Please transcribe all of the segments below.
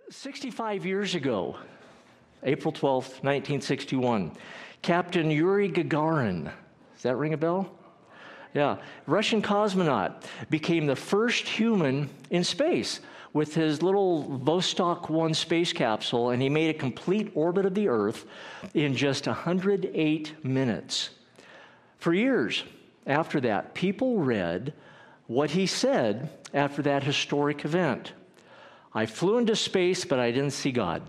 65 years ago, April 12th, 1961, Captain Yuri Gagarin, does that ring a bell? Yeah, Russian cosmonaut, became the first human in space with his little Vostok 1 space capsule, and he made a complete orbit of the Earth in just 108 minutes. For years after that, people read what he said after that historic event. I flew into space, but I didn't see God.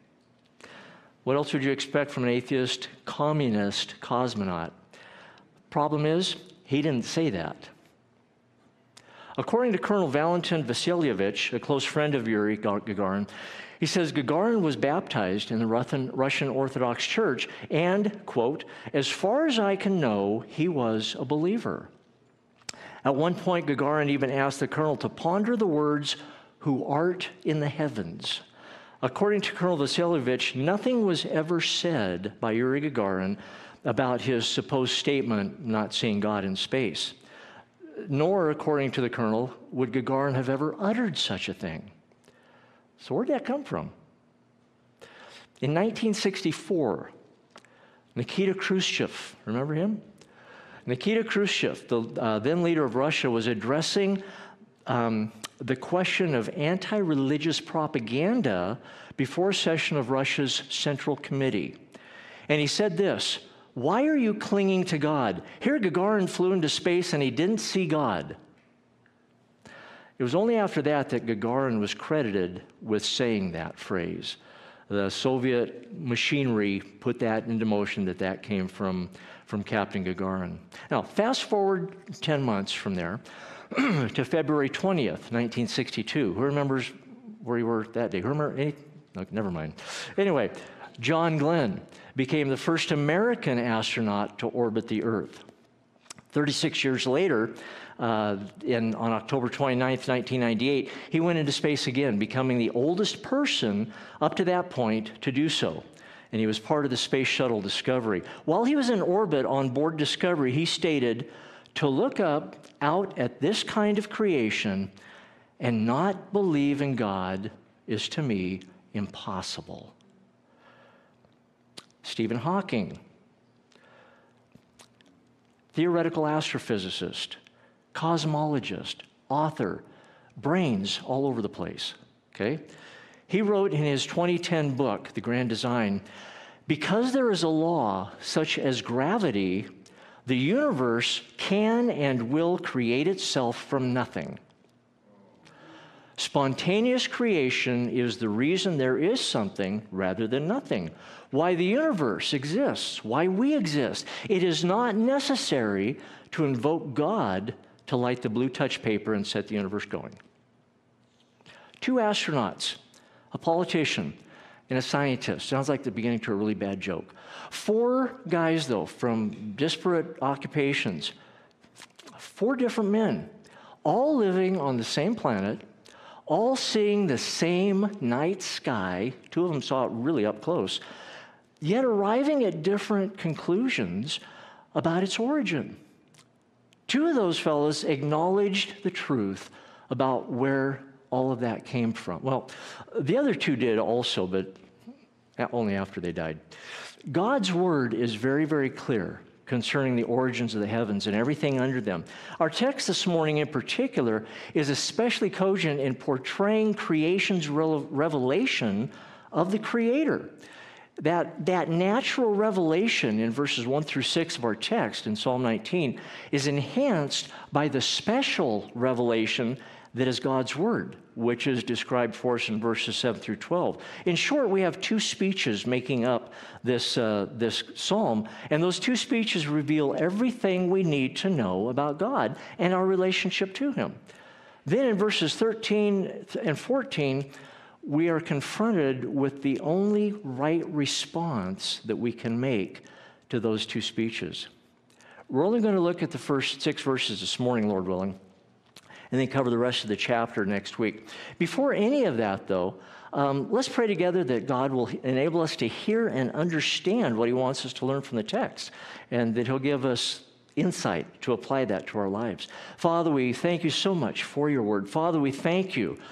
What else would you expect from an atheist, communist cosmonaut? Problem is, he didn't say that. According to Colonel Valentin Vasilyevich, a close friend of Yuri Gagarin, he says Gagarin was baptized in the Russian Orthodox Church and, quote, as far as I can know, he was a believer. At one point, Gagarin even asked the colonel to ponder the words, who art in the heavens. According to Colonel Vasilyevich, nothing was ever said by Yuri Gagarin about his supposed statement, not seeing God in space. Nor, according to the colonel, would Gagarin have ever uttered such a thing. So where'd that come from? In 1964, Nikita Khrushchev, remember him? Nikita Khrushchev, the then leader of Russia, was addressing the question of anti-religious propaganda before a session of Russia's Central Committee. And he said this, why are you clinging to God? Here Gagarin flew into space and he didn't see God. It was only after that that Gagarin was credited with saying that phrase. The Soviet machinery put that into motion, that came from Captain Gagarin. Now, fast forward 10 months from there to February 20th, 1962. Who remembers where you were that day? Who remember any? No, never mind. Anyway, John Glenn became the first American astronaut to orbit the Earth. 36 years later, on October 29th, 1998, he went into space again, becoming the oldest person up to that point to do so. And he was part of the Space Shuttle Discovery. While he was in orbit on board Discovery, he stated, to look up out at this kind of creation and not believe in God is to me impossible. Stephen Hawking, theoretical astrophysicist, cosmologist, author, brains all over the place, okay? He wrote in his 2010 book, The Grand Design, because there is a law such as gravity, the universe can and will create itself from nothing. Spontaneous creation is the reason there is something rather than nothing. Why the universe exists, why we exist. It is not necessary to invoke God to light the blue touch paper and set the universe going. 2 astronauts, a politician, and a scientist. Sounds like the beginning to a really bad joke. 4 guys, though, from disparate occupations, 4 different men, all living on the same planet, all seeing the same night sky. 2 of them saw it really up close, yet arriving at different conclusions about its origin. 2 of those fellows acknowledged the truth about where all of that came from. Well, the other 2 did also, but only after they died. God's word is very, very clear concerning the origins of the heavens and everything under them. Our text this morning in particular is especially cogent in portraying creation's revelation of the Creator. That natural revelation in verses 1 through 6 of our text in Psalm 19 is enhanced by the special revelation that is God's word, which is described for us in verses 7 through 12. In short, we have 2 speeches making up this psalm, and those 2 speeches reveal everything we need to know about God and our relationship to Him. Then in verses 13 and 14, we are confronted with the only right response that we can make to those 2 speeches. We're only going to look at the first 6 verses this morning, Lord willing, and then cover the rest of the chapter next week. Before any of that, though, let's pray together that God will enable us to hear and understand what He wants us to learn from the text, and that He'll give us insight to apply that to our lives. Father, we thank You so much for Your word. Father, we thank You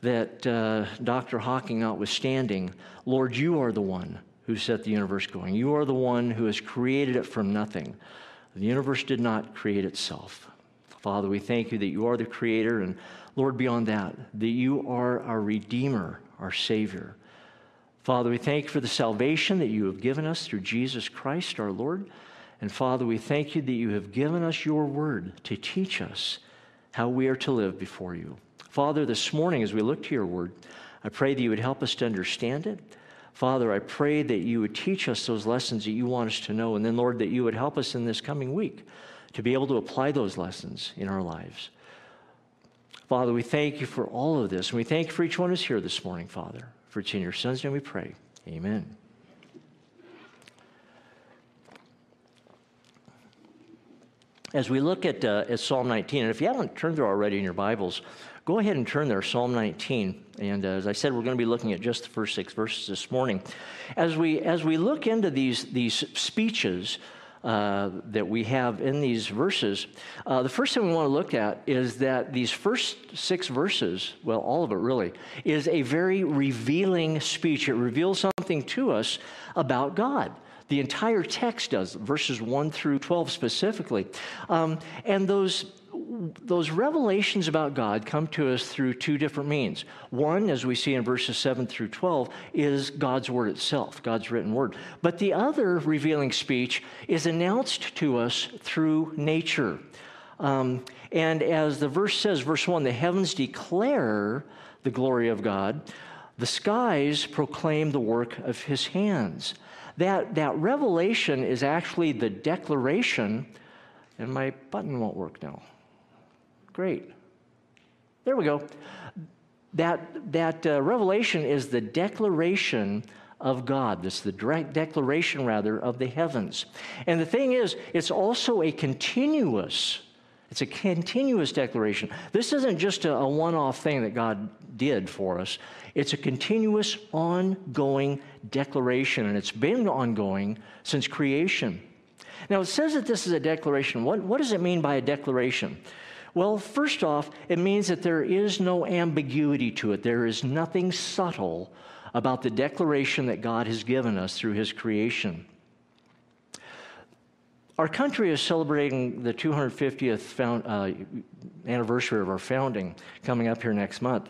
that Dr. Hawking notwithstanding, Lord, you are the one who set the universe going. You are the one who has created it from nothing. The universe did not create itself. Father, we thank you that you are the creator, and Lord, beyond that, that you are our Redeemer, our Savior. Father, we thank you for the salvation that you have given us through Jesus Christ, our Lord. And Father, we thank you that you have given us your word to teach us how we are to live before you. Father, this morning as we look to your word, I pray that you would help us to understand it. Father, I pray that you would teach us those lessons that you want us to know. And then, Lord, that you would help us in this coming week to be able to apply those lessons in our lives. Father, we thank you for all of this. And we thank you for each one who's here this morning, Father. For it's in your Son's name we pray. Amen. As we look at Psalm 19, and if you haven't turned there already in your Bibles, go ahead and turn there, Psalm 19. And as I said, we're going to be looking at just the first 6 verses this morning. As we look into these speeches that we have in these verses, the first thing we want to look at is that these first 6 verses, well, all of it really, is a very revealing speech. It reveals something to us about God. The entire text does, verses 1 through 12 specifically. And those revelations about God come to us through 2 different means. One, as we see in verses 7 through 12, is God's word itself, God's written word. But the other revealing speech is announced to us through nature. And as the verse says, verse 1, the heavens declare the glory of God. The skies proclaim the work of his hands. That revelation is actually the declaration, and my button won't work now. Great. There we go. That revelation is the declaration of God. This is the direct declaration, rather, of the heavens. And the thing is, it's also a continuous declaration. This isn't just a one-off thing that God did for us. It's a continuous, ongoing declaration, and it's been ongoing since creation. Now, it says that this is a declaration. What does it mean by a declaration? Well, first off, it means that there is no ambiguity to it. There is nothing subtle about the declaration that God has given us through his creation. Our country is celebrating the 250th anniversary of our founding coming up here next month.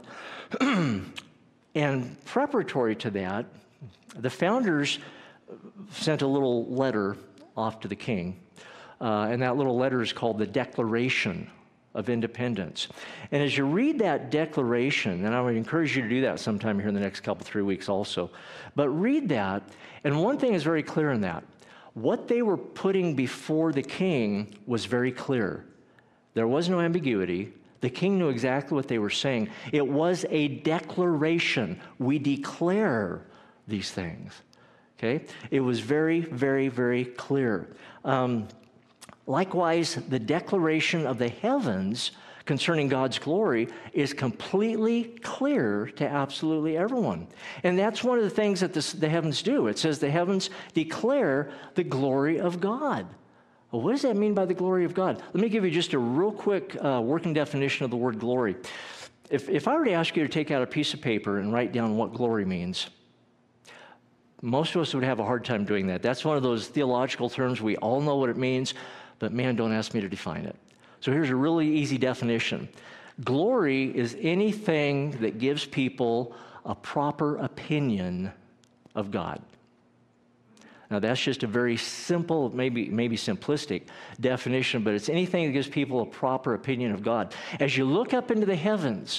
And preparatory to that, the founders sent a little letter off to the king, and that little letter is called the Declaration of Independence. And as you read that declaration, and I would encourage you to do that sometime here in the next couple, 3 weeks also, but read that, and one thing is very clear in that. What they were putting before the king was very clear. There was no ambiguity. The king knew exactly what they were saying. It was a declaration. We declare these things. Okay? It was very, very, very clear. Likewise, the declaration of the heavens concerning God's glory is completely clear to absolutely everyone. And that's one of the things that the heavens do. It says the heavens declare the glory of God. Well, what does that mean by the glory of God? Let me give you just a real quick working definition of the word glory. If I were to ask you to take out a piece of paper and write down what glory means, most of us would have a hard time doing that. That's one of those theological terms. We all know what it means, but man, don't ask me to define it. So here's a really easy definition. Glory is anything that gives people a proper opinion of God. Now, that's just a very simple, maybe simplistic definition, but it's anything that gives people a proper opinion of God. As you look up into the heavens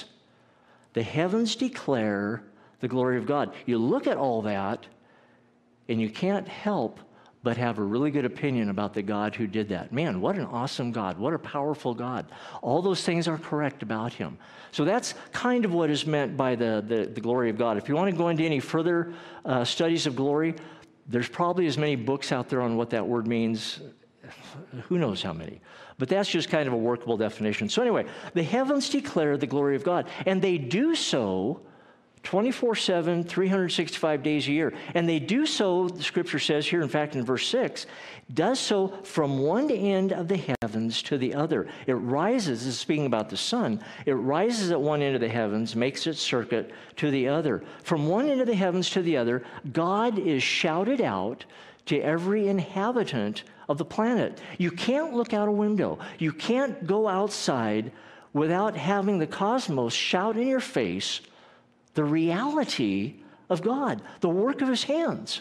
declare the glory of God. You look at all that, and you can't help but have a really good opinion about the God who did that. Man, what an awesome God. What a powerful God. All those things are correct about him. So that's kind of what is meant by the glory of God. If you want to go into any further studies of glory, there's probably as many books out there on what that word means. Who knows how many. But that's just kind of a workable definition. So anyway, the heavens declare the glory of God, and they do so 24/7, 365 days a year. And they do so, the scripture says here, in fact, in verse 6, does so from one end of the heavens to the other. It rises, this is speaking about the sun, it rises at one end of the heavens, makes its circuit to the other. From one end of the heavens to the other, God is shouted out to every inhabitant of the planet. You can't look out a window. You can't go outside without having the cosmos shout in your face the reality of God, the work of his hands.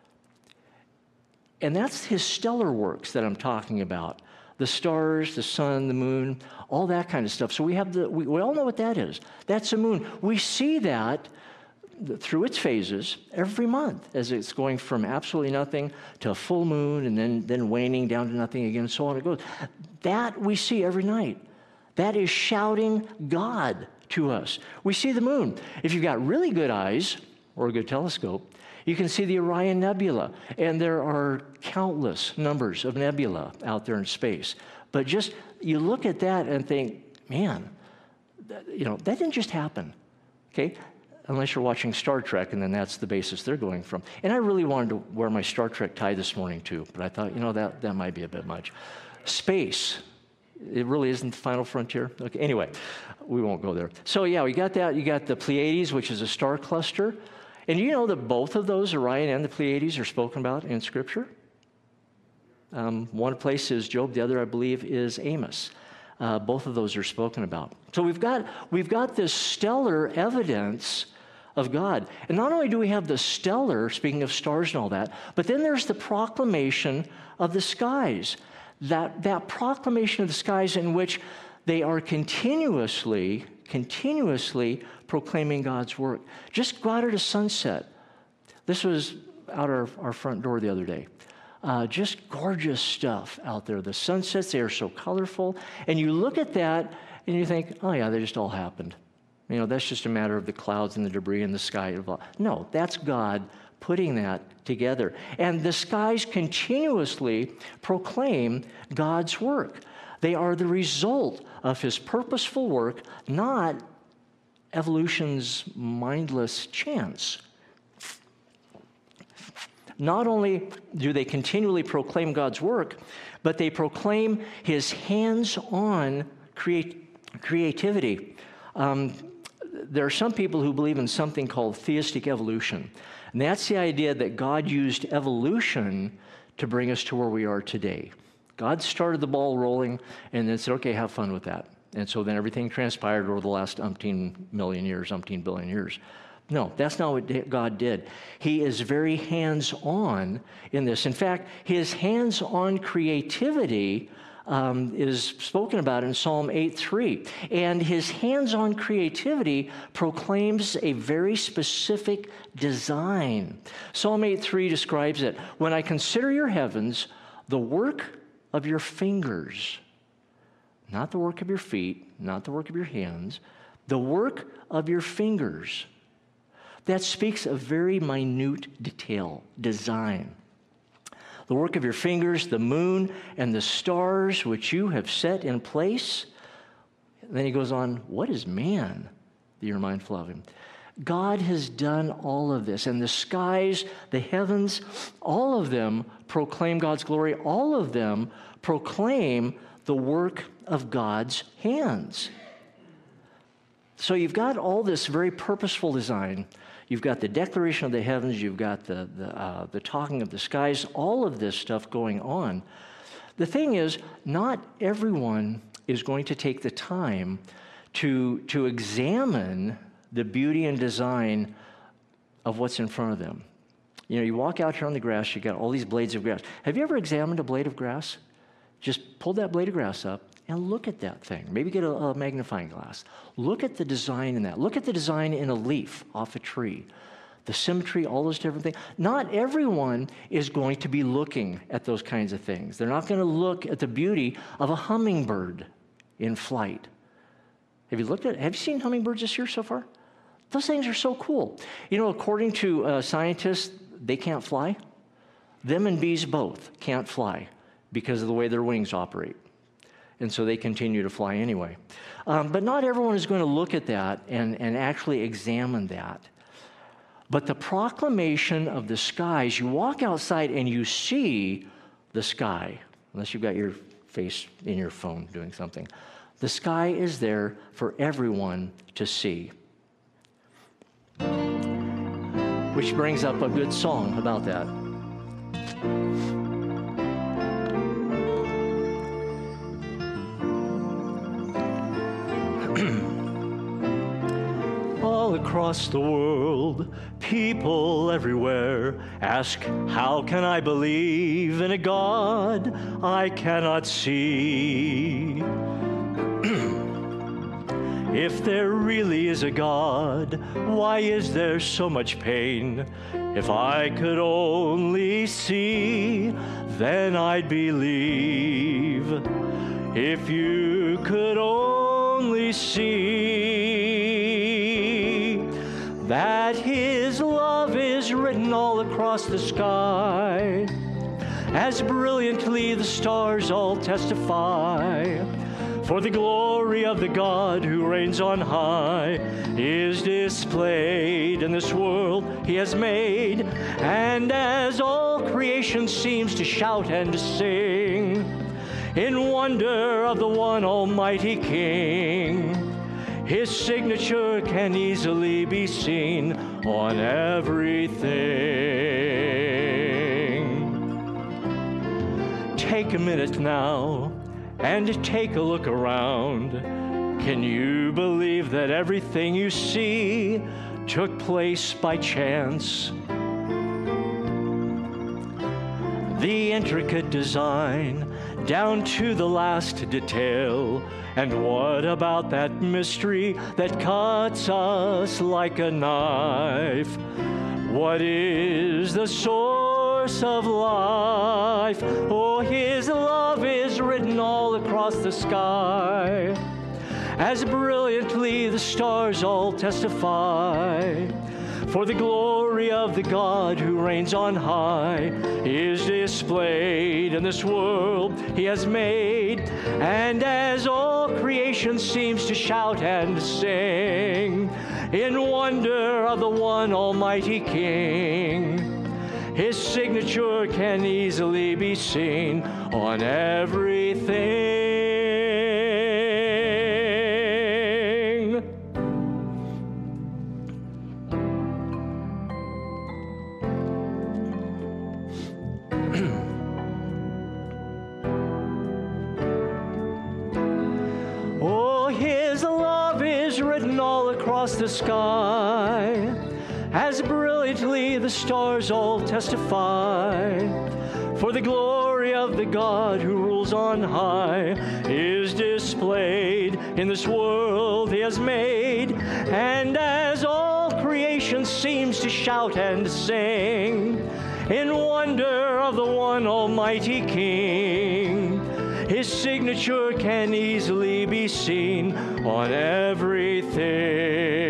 And that's his stellar works that I'm talking about. The stars, the sun, the moon, all that kind of stuff. So we all know what that is. That's the moon. We see that through its phases every month as it's going from absolutely nothing to a full moon and then waning down to nothing again, and so on it goes. That we see every night. That is shouting God to us. We see the moon. If you've got really good eyes or a good telescope, you can see the Orion Nebula, and there are countless numbers of nebula out there in space. But just, you look at that and think, man, that didn't just happen, okay? Unless you're watching Star Trek, and then that's the basis they're going from. And I really wanted to wear my Star Trek tie this morning too, but I thought, that might be a bit much. Space. It really isn't the final frontier. Okay, anyway, we won't go there. So yeah, we got that. You got the Pleiades, which is a star cluster. And you know that both of those, Orion and the Pleiades, are spoken about in Scripture? One place is Job, the other, I believe, is Amos. Both of those are spoken about. So we've got this stellar evidence of God. And not only do we have the stellar, speaking of stars and all that, but then there's the proclamation of the skies. That proclamation of the skies in which they are continuously proclaiming God's work. Just go out at a sunset. This was out our front door the other day. Just gorgeous stuff out there. The sunsets, they are so colorful. And you look at that and you think, oh yeah, they just all happened. That's just a matter of the clouds and the debris in the sky. No, that's God putting that together. And the skies continuously proclaim God's work. They are the result of his purposeful work, not evolution's mindless chance. Not only do they continually proclaim God's work, but they proclaim his hands-on creativity. There are some people who believe in something called theistic evolution. And that's the idea that God used evolution to bring us to where we are today. God started the ball rolling and then said, okay, have fun with that. And so then everything transpired over the last umpteen billion years. No, that's not what God did. He is very hands-on in this. In fact, his hands-on creativity is spoken about in Psalm 8:3. And his hands-on creativity proclaims a very specific design. Psalm 8:3 describes it. When I consider your heavens, the work of your fingers, not the work of your feet, not the work of your hands, the work of your fingers. That speaks of very minute detail, design. The work of your fingers, the moon and the stars which you have set in place. And then he goes on, what is man that you're mindful of him? God has done all of this. And the skies, the heavens, all of them proclaim God's glory. All of them proclaim the work of God's hands. So you've got all this very purposeful design. You've got the declaration of the heavens. You've got the talking of the skies. All of this stuff going on. The thing is, not everyone is going to take the time to examine the beauty and design of what's in front of them. You walk out here on the grass. You got all these blades of grass. Have you ever examined a blade of grass? Just pull that blade of grass up and look at that thing. Maybe get a magnifying glass. Look at the design in that. Look at the design in a leaf off a tree. The symmetry, all those different things. Not everyone is going to be looking at those kinds of things. They're not going to look at the beauty of a hummingbird in flight. Have you seen hummingbirds this year so far? Those things are so cool. According to scientists, they can't fly. Them and bees both can't fly because of the way their wings operate. And so they continue to fly anyway. But not everyone is going to look at that and actually examine that. But the proclamation of the skies, you walk outside and you see the sky, unless you've got your face in your phone doing something. The sky is there for everyone to see. Which brings up a good song about that. All across the world, people everywhere ask, how can I believe in a God I cannot see? If there really is a God, why is there so much pain? If I could only see, then I'd believe. If you could only see that His love is written all across the sky, as brilliantly the stars all testify. For the glory of the God who reigns on high is displayed in this world He has made. And as all creation seems to shout and to sing in wonder of the one Almighty King, His signature can easily be seen on everything. Take a minute now and take a look around. Can you believe that everything you see took place by chance? The intricate design down to the last detail. And what about that mystery that cuts us like a knife? What is the source of life? Oh, His love is written all across the sky, as brilliantly the stars all testify. For the glory of the God who reigns on high is displayed in this world He has made. And as all creation seems to shout and sing in wonder of the one Almighty King, His signature can easily be seen on everything. The sky, as brilliantly the stars all testify. For the glory of the God who rules on high is displayed in this world He has made. And as all creation seems to shout and sing in wonder of the one Almighty King, His signature can easily be seen on everything.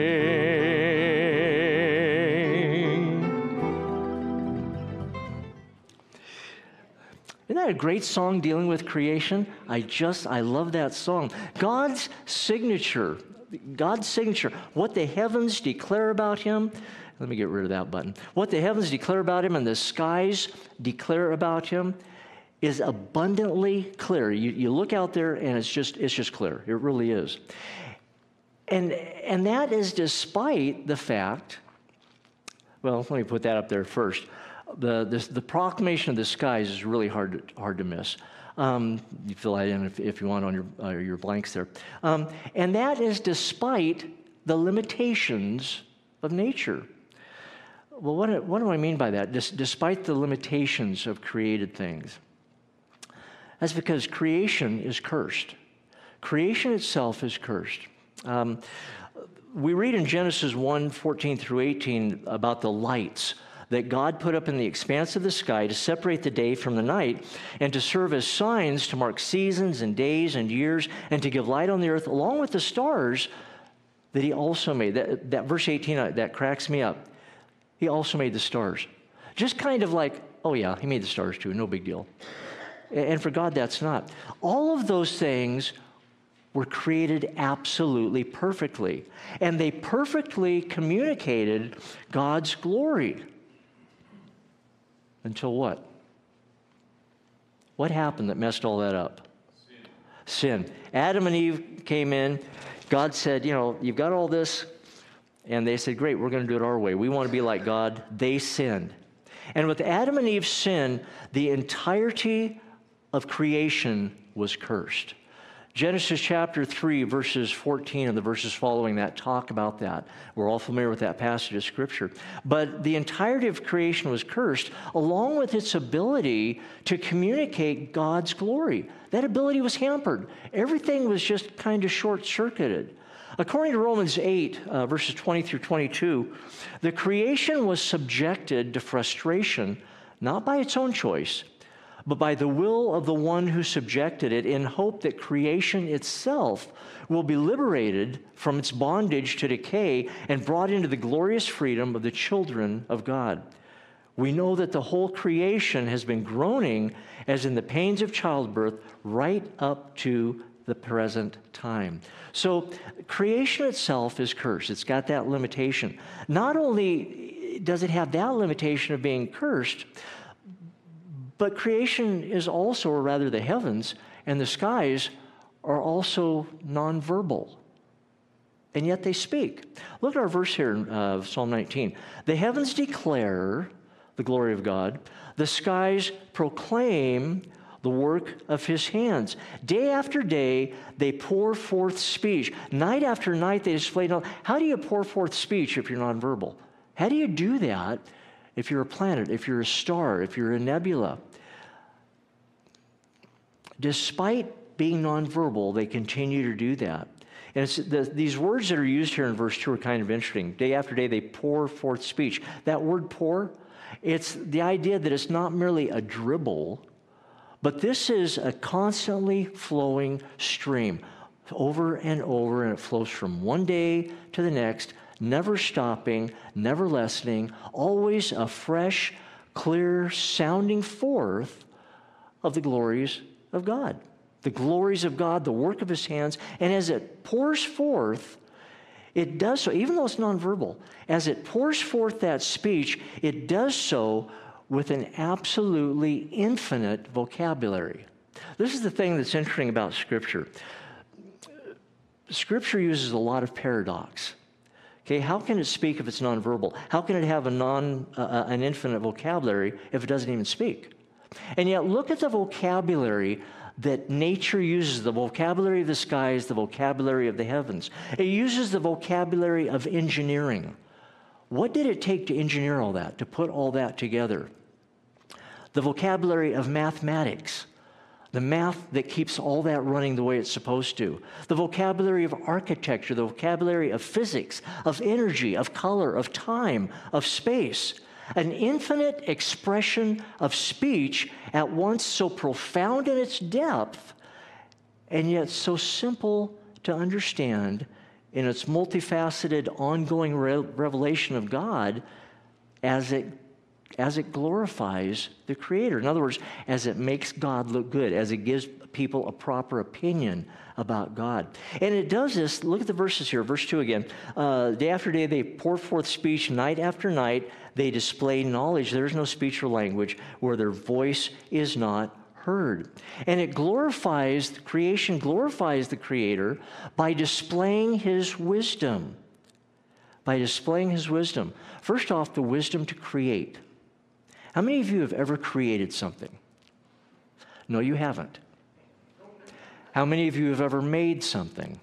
Isn't that a great song dealing with creation? I love that song. God's signature, what the heavens declare about Him. Let me get rid of that button. What the heavens declare about Him and the skies declare about Him is abundantly clear. You look out there and it's just clear. It really is. And that is despite the fact, well, let me put that up there first. The proclamation of the skies is really hard to miss. You fill that in if you want on your blanks there. And that is despite the limitations of nature. Well, what do I mean by that? Despite the limitations of created things. That's because creation is cursed. Creation itself is cursed. We read in Genesis 1:14 through 18 about the lights that God put up in the expanse of the sky to separate the day from the night and to serve as signs to mark seasons and days and years and to give light on the earth along with the stars that He also made. That verse 18, that cracks me up. He also made the stars. Just kind of like, oh yeah, He made the stars too, no big deal. And for God, that's not. All of those things were created absolutely perfectly. And they perfectly communicated God's glory. Until what? What happened that messed all that up? Sin. Adam and Eve came in. God said, you've got all this. And they said, great, we're going to do it our way. We want to be like God. They sinned. And with Adam and Eve's sin, the entirety of creation was cursed. Genesis chapter 3, verses 14 and the verses following that talk about that. We're all familiar with that passage of Scripture. But the entirety of creation was cursed, along with its ability to communicate God's glory. That ability was hampered. Everything was just kind of short-circuited. According to Romans 8, verses 20 through 22, the creation was subjected to frustration, not by its own choice, but by the will of the one who subjected it, in hope that creation itself will be liberated from its bondage to decay and brought into the glorious freedom of the children of God. We know that the whole creation has been groaning as in the pains of childbirth right up to the present time. So creation itself is cursed. It's got that limitation. Not only does it have that limitation of being cursed, but creation is also, or rather the heavens and the skies, are also nonverbal. And yet they speak. Look at our verse here in Psalm 19. The heavens declare the glory of God. The skies proclaim the work of his hands. Day after day, they pour forth speech. Night after night, they display knowledge. How do you pour forth speech if you're nonverbal? How do you do that if you're a planet, if you're a star, if you're a nebula? Despite being nonverbal, they continue to do that. And it's these words that are used here in verse 2 are kind of interesting. Day after day, they pour forth speech. That word pour, it's the idea that it's not merely a dribble, but this is a constantly flowing stream over and over, and it flows from one day to the next, never stopping, never lessening, always a fresh, clear sounding forth of the glories of God. The glories of God, the work of his hands, and as it pours forth, it does so, even though it's nonverbal, as it pours forth that speech, it does so with an absolutely infinite vocabulary. This is the thing that's interesting about Scripture. Scripture uses a lot of paradox. Okay, how can it speak if it's nonverbal? How can it have an infinite vocabulary if it doesn't even speak? And yet, look at the vocabulary that nature uses, the vocabulary of the skies, the vocabulary of the heavens. It uses the vocabulary of engineering. What did it take to engineer all that, to put all that together? The vocabulary of mathematics, the math that keeps all that running the way it's supposed to. The vocabulary of architecture, the vocabulary of physics, of energy, of color, of time, of space. An infinite expression of speech, at once so profound in its depth, and yet so simple to understand in its multifaceted, ongoing revelation of God as it glorifies the Creator. In other words, as it makes God look good, as it gives people a proper opinion about God. And it does this, look at the verses here, verse 2 again. Day after day they pour forth speech, night after night they display knowledge. There is no speech or language where their voice is not heard. And it glorifies, creation glorifies the Creator by displaying his wisdom. By displaying his wisdom. First off, the wisdom to create. How many of you have ever created something? No, you haven't. How many of you have ever made something?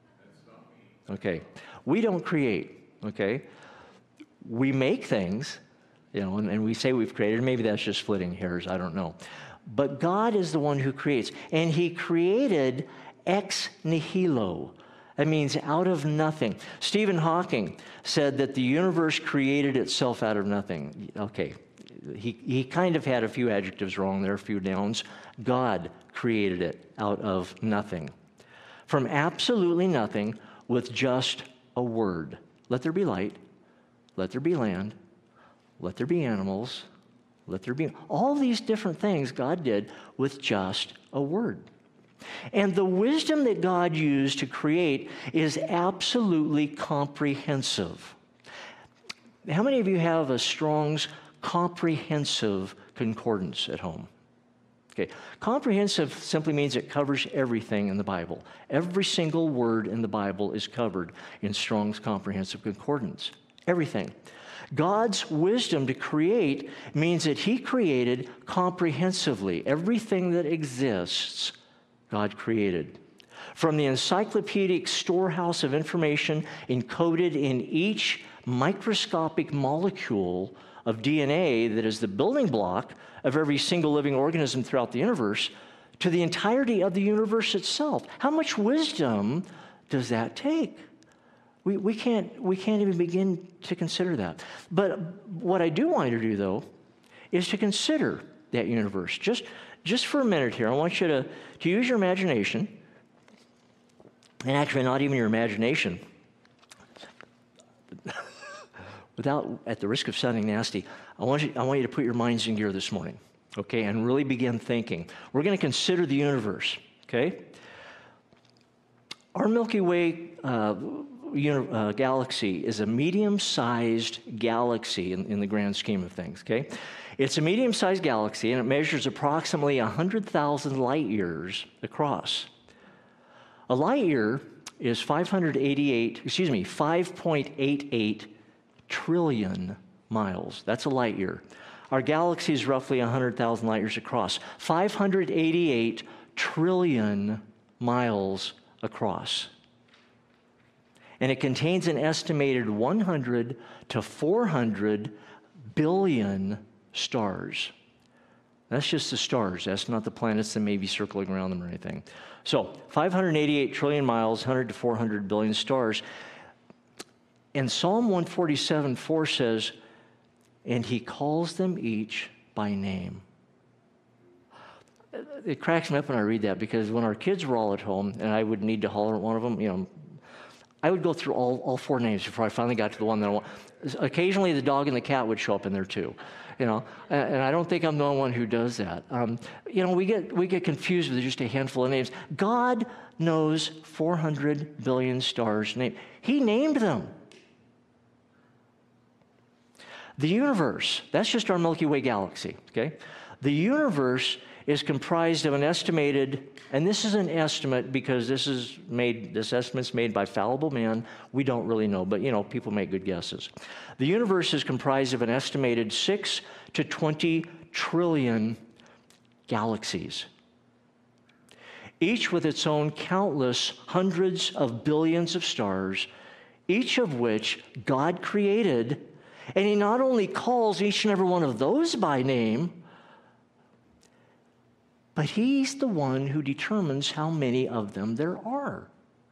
Okay. We don't create, okay? We make things, and we say we've created. Maybe that's just splitting hairs, I don't know. But God is the one who creates. And he created ex nihilo. That means out of nothing. Stephen Hawking said that the universe created itself out of nothing. Okay. He kind of had a few adjectives wrong there, a few nouns. God created it out of nothing. From absolutely nothing with just a word. Let there be light. Let there be land. Let there be animals. let there be. All these different things God did with just a word. And the wisdom that God used to create is absolutely comprehensive. How many of you have a Strong's Comprehensive Concordance at home? Okay, comprehensive simply means it covers everything in the Bible. Every single word in the Bible is covered in Strong's Comprehensive Concordance. Everything. God's wisdom to create means that He created comprehensively. Everything that exists, God created. From the encyclopedic storehouse of information encoded in each microscopic molecule of DNA that is the building block of every single living organism throughout the universe, to the entirety of the universe itself. How much wisdom does that take? We can't even begin to consider that. But what I do want you to do, though, is to consider that universe. Just for a minute here, I want you to use your imagination, and actually not even your imagination, at the risk of sounding nasty, I want you to put your minds in gear this morning, okay, and really begin thinking. We're going to consider the universe, okay? Our Milky Way galaxy is a medium-sized galaxy in the grand scheme of things, okay? It's a medium-sized galaxy, and it measures approximately 100,000 light years across. A light year is 5.88 trillion miles. That's a light year. Our galaxy is roughly 100,000 light years across. 588 trillion miles across. And it contains an estimated 100 to 400 billion stars. That's just the stars. That's not the planets that may be circling around them or anything. So 588 trillion miles, 100 to 400 billion stars. And Psalm 147:4 says, and He calls them each by name. It cracks me up when I read that, because when our kids were all at home and I would need to holler at one of them, I would go through all four names before I finally got to the one that I want. Occasionally the dog and the cat would show up in there too, and I don't think I'm the only one who does that. We get confused with just a handful of names. God knows 400 billion stars' names. He named them. The universe, that's just our Milky Way galaxy, okay? The universe is comprised of an estimated, and this is an estimate because this estimate's made by fallible man. We don't really know, but people make good guesses. The universe is comprised of an estimated 6 to 20 trillion galaxies, each with its own countless hundreds of billions of stars, each of which God created. And He not only calls each and every one of those by name, but He's the one who determines how many of them there are.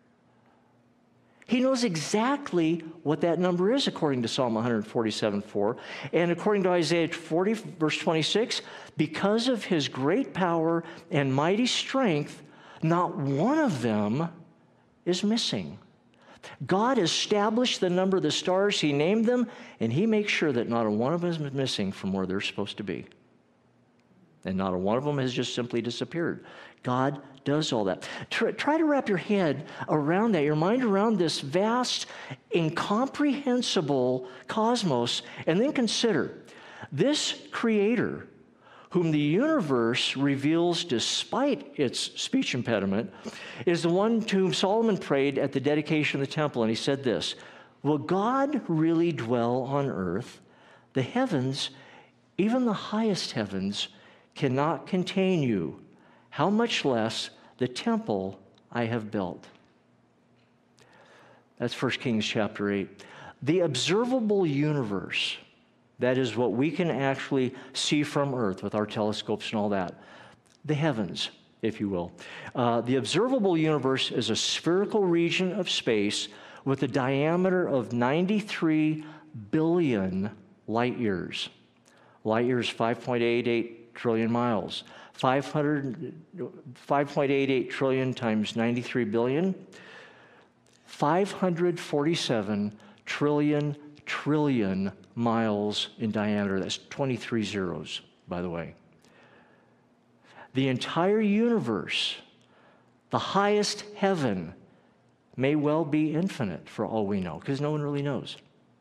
He knows exactly what that number is, according to Psalm 147:4. And according to Isaiah 40, verse 26, because of His great power and mighty strength, not one of them is missing. God established the number of the stars. He named them, and He makes sure that not a one of them is missing from where they're supposed to be. And not a one of them has just simply disappeared. God does all that. Try to wrap your head around that, your mind around this vast, incomprehensible cosmos, and then consider this Creator, whom the universe reveals despite its speech impediment, is the one to whom Solomon prayed at the dedication of the temple. And he said this, will God really dwell on earth? The heavens, even the highest heavens, cannot contain you. How much less the temple I have built? That's 1 Kings chapter 8. The observable universe, that is what we can actually see from Earth with our telescopes and all that. The heavens, if you will. The observable universe is a spherical region of space with a diameter of 93 billion light years. Light years, 5.88 trillion miles. 5.88 trillion times 93 billion, 547 trillion trillion miles in diameter. That's 23 zeros, by the way. The entire universe, the highest heaven, may well be infinite for all we know, because no one really knows.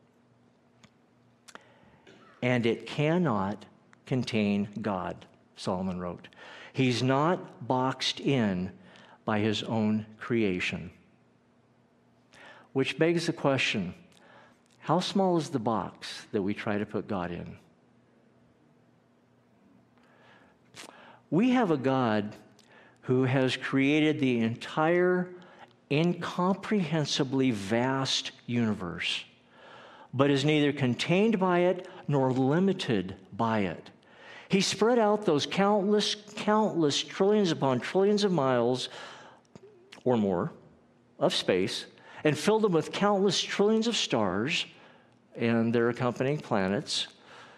And it cannot contain God, Solomon wrote. He's not boxed in by his own creation. Which begs the question, how small is the box that we try to put God in? We have a God who has created the entire incomprehensibly vast universe, but is neither contained by it nor limited by it. He spread out those countless trillions upon trillions of miles or more of space and filled them with countless trillions of stars and their accompanying planets,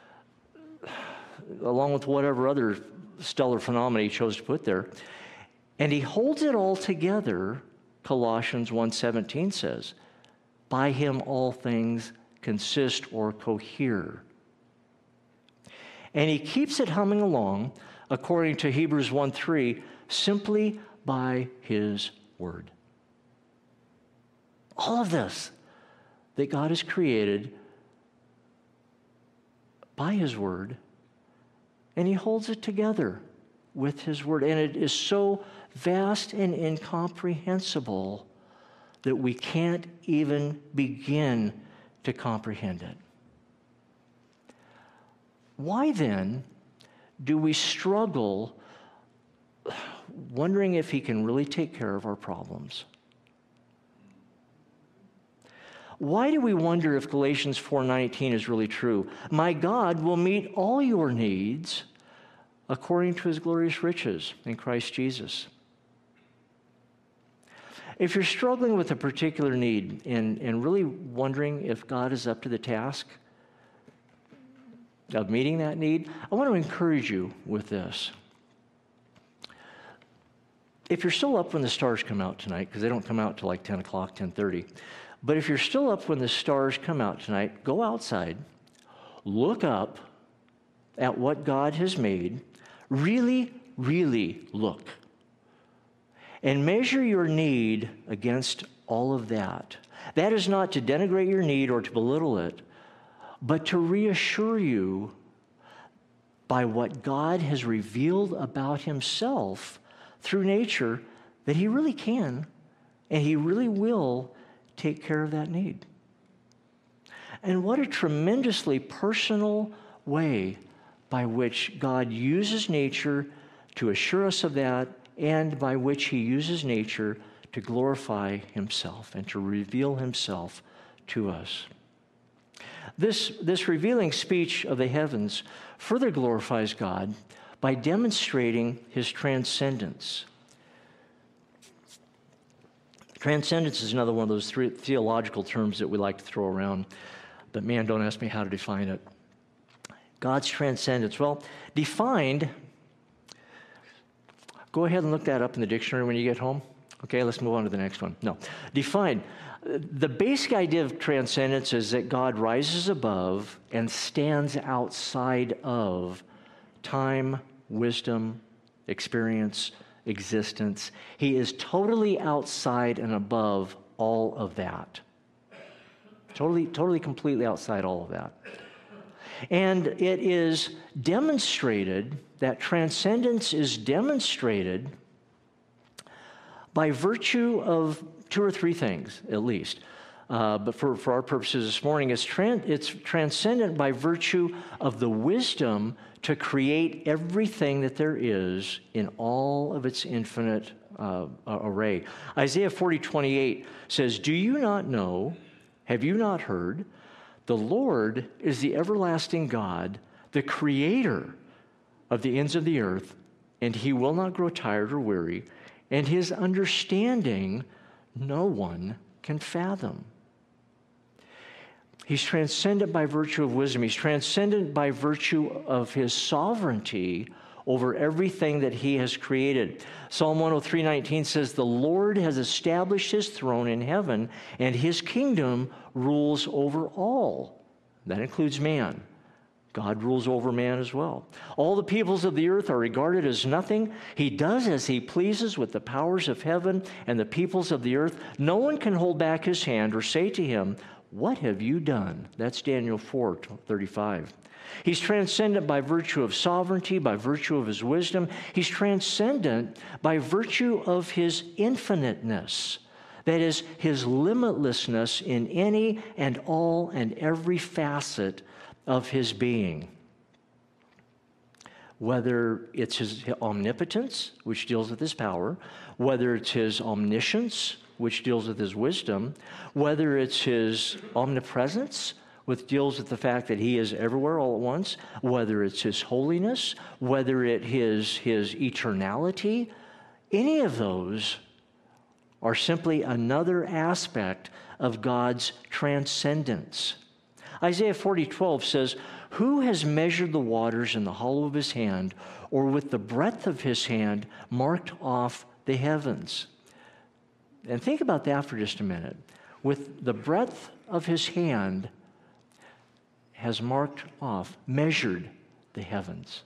along with whatever other stellar phenomena he chose to put there. And he holds it all together, Colossians 1:17 says, by him all things consist or cohere. And he keeps it humming along, according to Hebrews 1:3, simply by his word. All of this that God has created by his word, and he holds it together with his word. And it is so vast and incomprehensible that we can't even begin to comprehend it. Why then do we struggle wondering if he can really take care of our problems? Why do we wonder if Galatians 4:19 is really true? My God will meet all your needs according to his glorious riches in Christ Jesus. If you're struggling with a particular need and really wondering if God is up to the task of meeting that need, I want to encourage you with this. If you're still up when the stars come out tonight, because they don't come out till like 10 o'clock, 10:30, but if you're still up when the stars come out tonight, go outside, look up at what God has made, really, really look, and measure your need against all of that. That is not to denigrate your need or to belittle it, but to reassure you by what God has revealed about himself through nature that he really can and he really will take care of that need. And what a tremendously personal way by which God uses nature to assure us of that, and by which he uses nature to glorify himself and to reveal himself to us. This revealing speech of the heavens further glorifies God by demonstrating his transcendence. Transcendence is another one of those three theological terms that we like to throw around, but man, don't ask me how to define it. God's transcendence, well, defined, go ahead and look that up in the dictionary when you get home. Okay, let's move on to the next one. No, defined. The basic idea of transcendence is that God rises above and stands outside of time, wisdom, experience, existence. He is totally outside and above all of that. Totally, completely outside all of that. And it is demonstrated, that transcendence is demonstrated by virtue of two or three things, at least. But for our purposes this morning, it's transcendent by virtue of the wisdom to create everything that there is in all of its infinite array. Isaiah 40:28 says, "Do you not know, have you not heard, the Lord is the everlasting God, the creator of the ends of the earth, and he will not grow tired or weary, and his understanding no one can fathom." He's transcendent by virtue of wisdom. He's transcendent by virtue of his sovereignty over everything that he has created. Psalm 103:19 says, "The Lord has established his throne in heaven, and his kingdom rules over all That includes man. God rules over man as well. All the peoples of the earth are regarded as nothing. He does as he pleases with the powers of heaven and the peoples of the earth. No one can hold back his hand or say to him, "What have you done?" That's Daniel 4:35. He's transcendent by virtue of sovereignty, by virtue of his wisdom. He's transcendent by virtue of his infiniteness. That is, his limitlessness in any and all and every facet of his being. Whether it's his omnipotence, which deals with his power, whether it's his omniscience, which deals with his wisdom, whether it's his omnipresence, which deals with the fact that he is everywhere all at once, whether it's his holiness, whether it is his eternality, any of those are simply another aspect of God's transcendence. Isaiah 40:12 says, "Who has measured the waters in the hollow of his hand, or with the breadth of his hand marked off the heavens?" And think about that for just a minute. With the breadth of his hand has marked off, measured the heavens.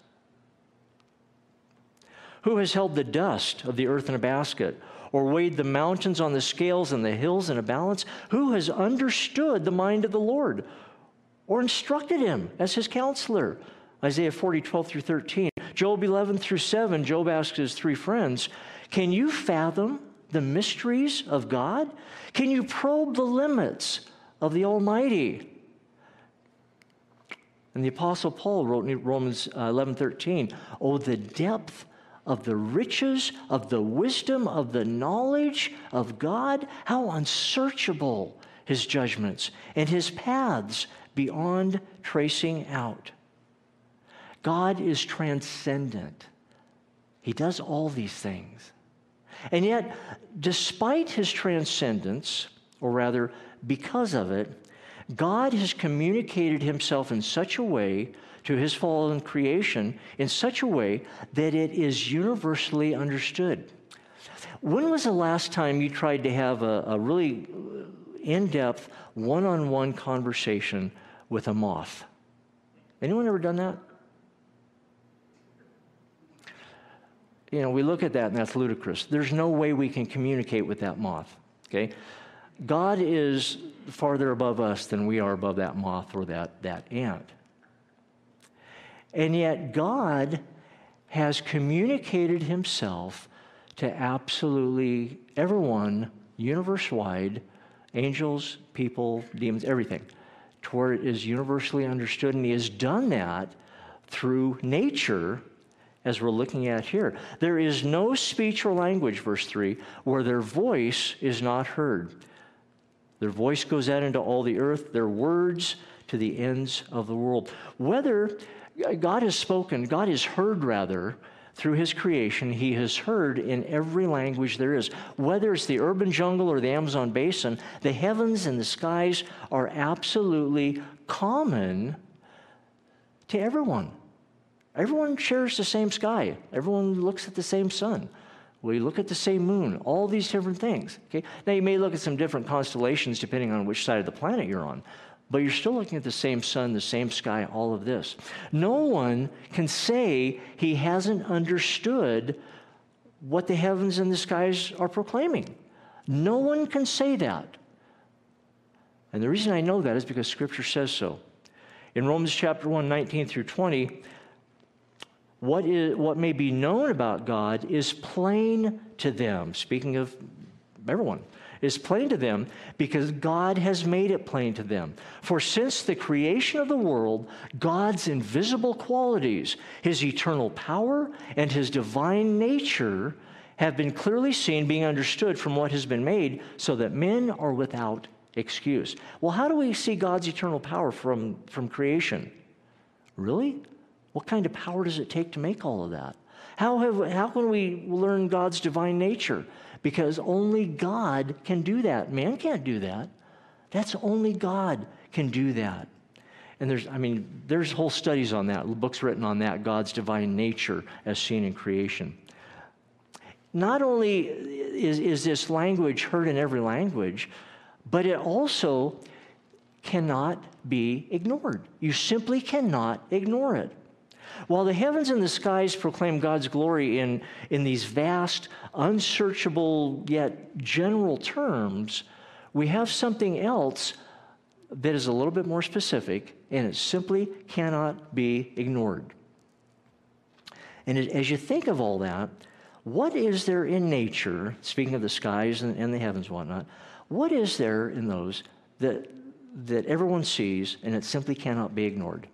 Who has held the dust of the earth in a basket, or weighed the mountains on the scales and the hills in a balance? Who has understood the mind of the Lord, or instructed him as his counselor? Isaiah 40:12-13. Job 11-7, Job asks his three friends, "Can you fathom the mysteries of God? Can you probe the limits of the Almighty?" And the Apostle Paul wrote in Romans 11:13, "Oh, the depth of the riches of the wisdom of the knowledge of God, how unsearchable his judgments and his paths beyond tracing out." God is transcendent. He does all these things. And yet, despite his transcendence, or rather, because of it, God has communicated himself in such a way to his fallen creation, in such a way that it is universally understood. When was the last time you tried to have a really in-depth, one-on-one conversation with a moth? Anyone ever done that? You know, we look at that and that's ludicrous. There's no way we can communicate with that moth, okay? God is farther above us than we are above that moth or that ant. And yet God has communicated himself to absolutely everyone, universe-wide, angels, people, demons, everything, to where it is universally understood. And he has done that through nature, as we're looking at here. There is no speech or language, verse 3, where their voice is not heard. Their voice goes out into all the earth, their words to the ends of the world. Whether God has spoken, God has heard rather, through his creation, he has heard in every language there is. Whether it's the urban jungle or the Amazon basin, the heavens and the skies are absolutely common to everyone. Everyone shares the same sky. Everyone looks at the same sun. We look at the same moon, all these different things. Okay? Now, you may look at some different constellations depending on which side of the planet you're on, but you're still looking at the same sun, the same sky, all of this. No one can say he hasn't understood what the heavens and the skies are proclaiming. No one can say that. And the reason I know that is because Scripture says so. In Romans chapter 1, 19-20, what may be known about God is plain to them. Speaking of everyone, is plain to them because God has made it plain to them. For since the creation of the world, God's invisible qualities, his eternal power and his divine nature have been clearly seen, being understood from what has been made, so that men are without excuse. Well, how do we see God's eternal power from creation? Really? What kind of power does it take to make all of that? How can we learn God's divine nature? Because only God can do that. Man can't do that. That's only God can do that. And there's whole studies on that, books written on that, God's divine nature as seen in creation. Not only is this language heard in every language, but it also cannot be ignored. You simply cannot ignore it. While the heavens and the skies proclaim God's glory in these vast, unsearchable, yet general terms, we have something else that is a little bit more specific, and it simply cannot be ignored. And as you think of all that, what is there in nature, speaking of the skies and the heavens and whatnot, what is there in those that everyone sees and it simply cannot be ignored?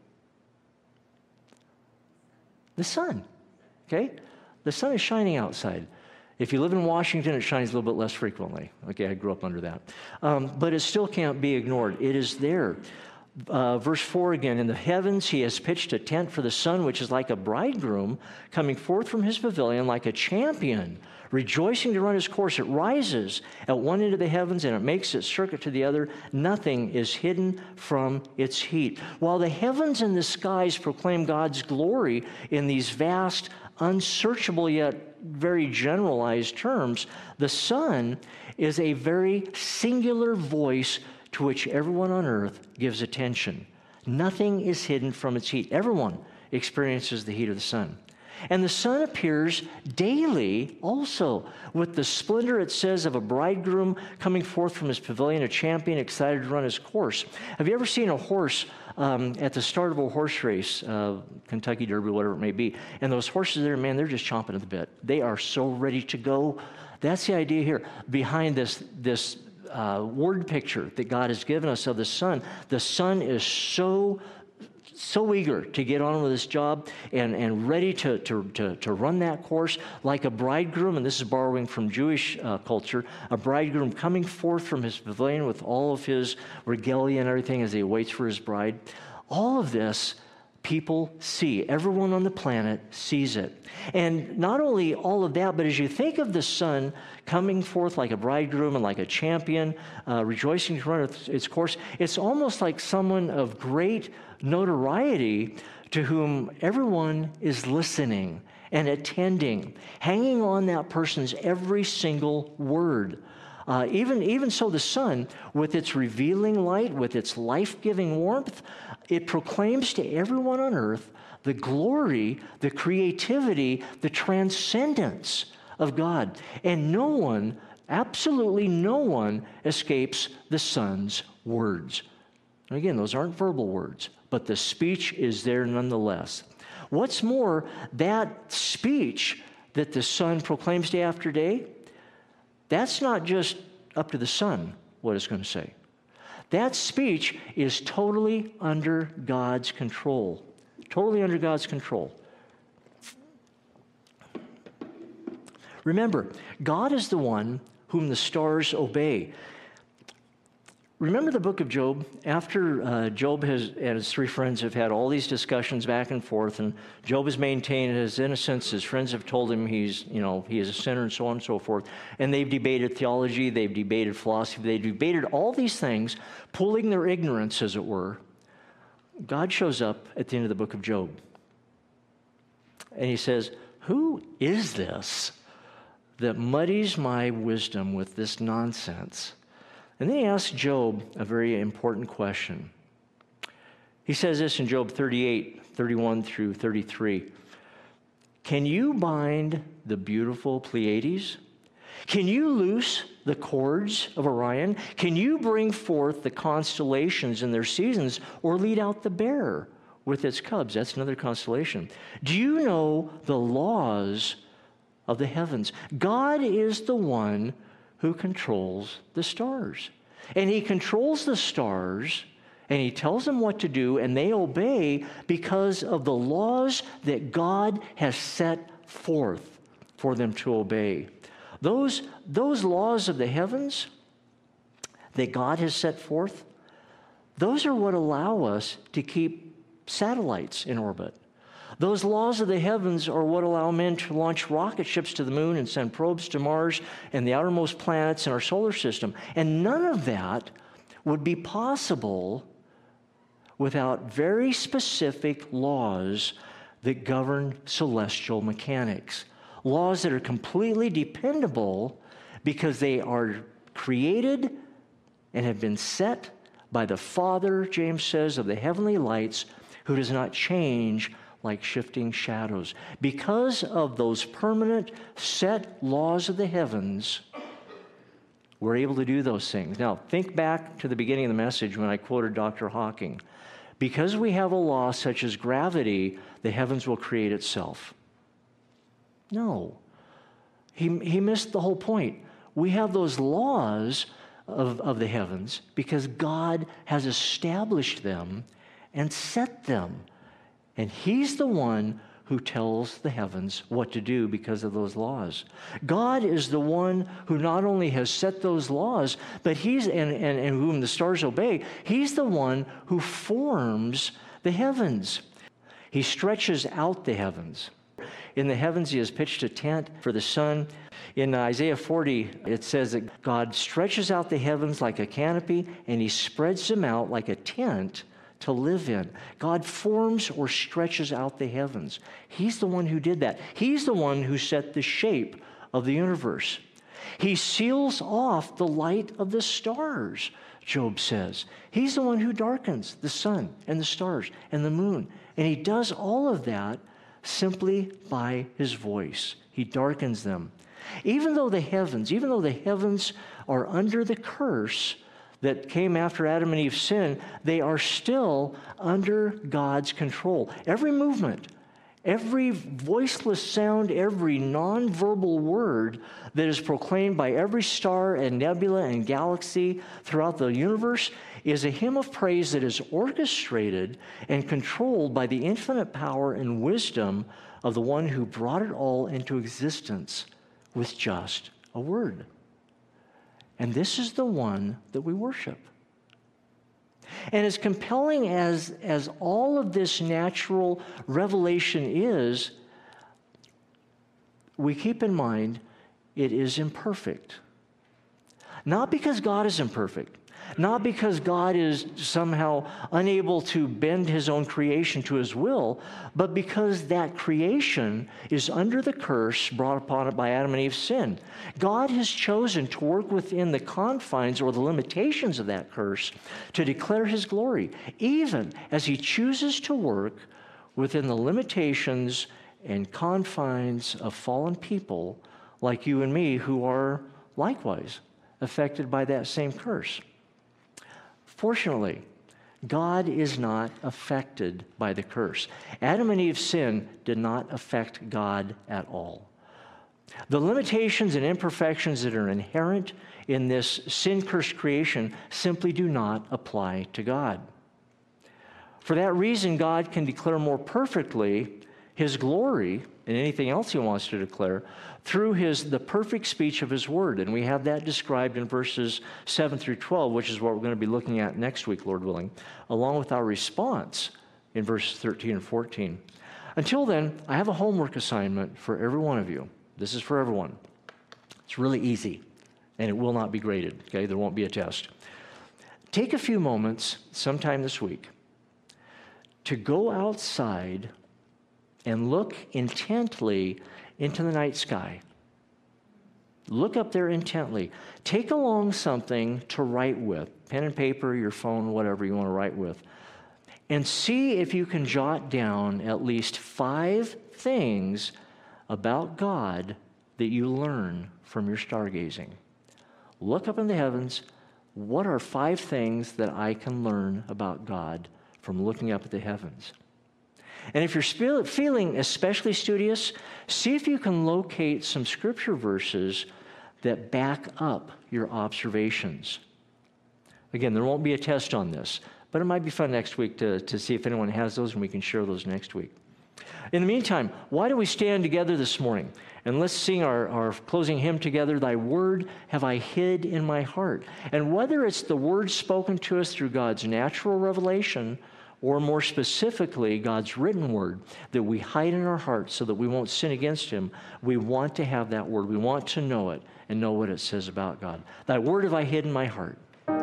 The sun, okay? The sun is shining outside. If you live in Washington, it shines a little bit less frequently. Okay, I grew up under that. But it still can't be ignored. It is there. Verse 4 again, in the heavens he has pitched a tent for the sun, which is like a bridegroom coming forth from his pavilion, like a champion, rejoicing to run his course. It rises at one end of the heavens and it makes its circuit to the other. Nothing is hidden from its heat. While the heavens and the skies proclaim God's glory in these vast, unsearchable yet very generalized terms, the sun is a very singular voice to which everyone on earth gives attention. Nothing is hidden from its heat. Everyone experiences the heat of the sun. And the sun appears daily also with the splendor, it says, of a bridegroom coming forth from his pavilion, a champion excited to run his course. Have you ever seen a horse at the start of a horse race, Kentucky Derby, whatever it may be, and those horses there, man, they're just chomping at the bit. They are so ready to go. That's the idea here behind this word picture that God has given us of the sun. The sun is so eager to get on with this job and ready to run that course like a bridegroom, and this is borrowing from Jewish culture, a bridegroom coming forth from his pavilion with all of his regalia and everything as he waits for his bride. All of this people see. Everyone on the planet sees it. And not only all of that, but as you think of the sun coming forth like a bridegroom and like a champion, rejoicing to run its course, it's almost like someone of great notoriety to whom everyone is listening and attending, hanging on that person's every single word. Even so, the sun, with its revealing light, with its life-giving warmth, it proclaims to everyone on earth the glory, the creativity, the transcendence of God. And no one, absolutely no one, escapes the sun's words. And again, those aren't verbal words, but the speech is there nonetheless. What's more, that speech that the sun proclaims day after day, that's not just up to the sun what it's going to say. That speech is totally under God's control. Totally under God's control. Remember, God is the one whom the stars obey. Remember the book of Job? After Job and his three friends have had all these discussions back and forth, and Job has maintained his innocence. His friends have told him he is a sinner, and so on and so forth. And they've debated theology, they've debated philosophy, they've debated all these things, pulling their ignorance, as it were. God shows up at the end of the book of Job. And he says, "Who is this that muddies my wisdom with this nonsense?" And then he asks Job a very important question. He says this in Job 38, 31 through 33. "Can you bind the beautiful Pleiades? Can you loose the cords of Orion? Can you bring forth the constellations in their seasons, or lead out the bear with its cubs?" That's another constellation. "Do you know the laws of the heavens?" God is the one who controls the stars. And he controls the stars, and he tells them what to do, and they obey because of the laws that God has set forth for them to obey. Those laws of the heavens that God has set forth, those are what allow us to keep satellites in orbit. Those laws of the heavens are what allow men to launch rocket ships to the moon and send probes to Mars and the outermost planets in our solar system. And none of that would be possible without very specific laws that govern celestial mechanics. Laws that are completely dependable because they are created and have been set by the Father, James says, of the heavenly lights, who does not change like shifting shadows. Because of those permanent set laws of the heavens, we're able to do those things. Now, think back to the beginning of the message when I quoted Dr. Hawking. Because we have a law such as gravity, the heavens will create itself. No. He missed the whole point. We have those laws of the heavens because God has established them and set them. And He's the one who tells the heavens what to do because of those laws. God is the one who not only has set those laws, but He's, and whom the stars obey, He's the one who forms the heavens. He stretches out the heavens. In the heavens, He has pitched a tent for the sun. In Isaiah 40, it says that God stretches out the heavens like a canopy, and He spreads them out like a tent to live in. God forms or stretches out the heavens. He's the one who did that. He's the one who set the shape of the universe. He seals off the light of the stars, Job says. He's the one who darkens the sun and the stars and the moon. And He does all of that simply by His voice. He darkens them. Even though the heavens are under the curse that came after Adam and Eve's sin, they are still under God's control. Every movement, every voiceless sound, every nonverbal word that is proclaimed by every star and nebula and galaxy throughout the universe is a hymn of praise that is orchestrated and controlled by the infinite power and wisdom of the one who brought it all into existence with just a word. And this is the one that we worship. And as compelling as all of this natural revelation is, we keep in mind it is imperfect. Not because God is imperfect, not because God is somehow unable to bend His own creation to His will, but because that creation is under the curse brought upon it by Adam and Eve's sin. God has chosen to work within the confines or the limitations of that curse to declare His glory, even as He chooses to work within the limitations and confines of fallen people like you and me who are likewise affected by that same curse. Fortunately, God is not affected by the curse. Adam and Eve's sin did not affect God at all. The limitations and imperfections that are inherent in this sin-cursed creation simply do not apply to God. For that reason, God can declare more perfectly His glory and anything else He wants to declare through the perfect speech of His word. And we have that described in verses 7 through 12, which is what we're going to be looking at next week, Lord willing, along with our response in verses 13 and 14. Until then, I have a homework assignment for every one of you. This is for everyone. It's really easy, and it will not be graded, okay? There won't be a test. Take a few moments sometime this week to go outside and look intently into the night sky. Look up there intently. Take along something to write with, pen and paper, your phone, whatever you want to write with, and see if you can jot down at least 5 things about God that you learn from your stargazing. Look up in the heavens. What are 5 things that I can learn about God from looking up at the heavens? And if you're feeling especially studious, see if you can locate some scripture verses that back up your observations. Again, there won't be a test on this, but it might be fun next week to see if anyone has those, and we can share those next week. In the meantime, why don't we stand together this morning, and let's sing our closing hymn together, Thy Word Have I Hid in My Heart. And whether it's the words spoken to us through God's natural revelation, or more specifically, God's written word that we hide in our hearts so that we won't sin against Him, we want to have that word. We want to know it and know what it says about God. Thy word have I hid in my heart.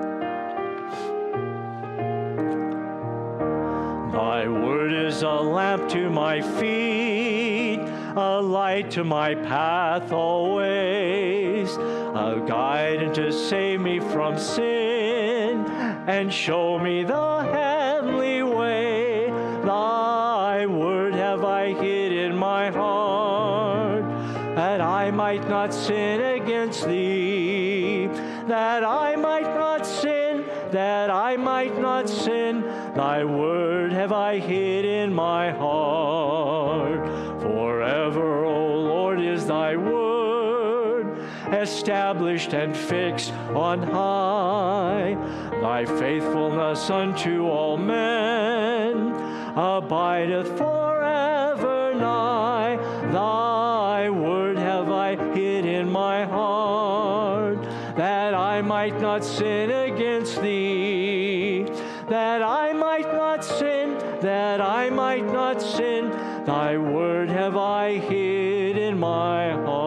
Thy word is a lamp to my feet, a light to my path always, a guide and to save me from sin. and show me the heavenly way. Thy word have I hid in my heart, that I might not sin against thee, that I might not sin, that I might not sin. Thy word have I hid in my heart. Forever, O Lord, is thy word, established and fixed on high. Thy faithfulness unto all men abideth forever nigh. Thy word have I hid in my heart, that I might not sin against thee, that I might not sin, that I might not sin. Thy word have I hid in my heart.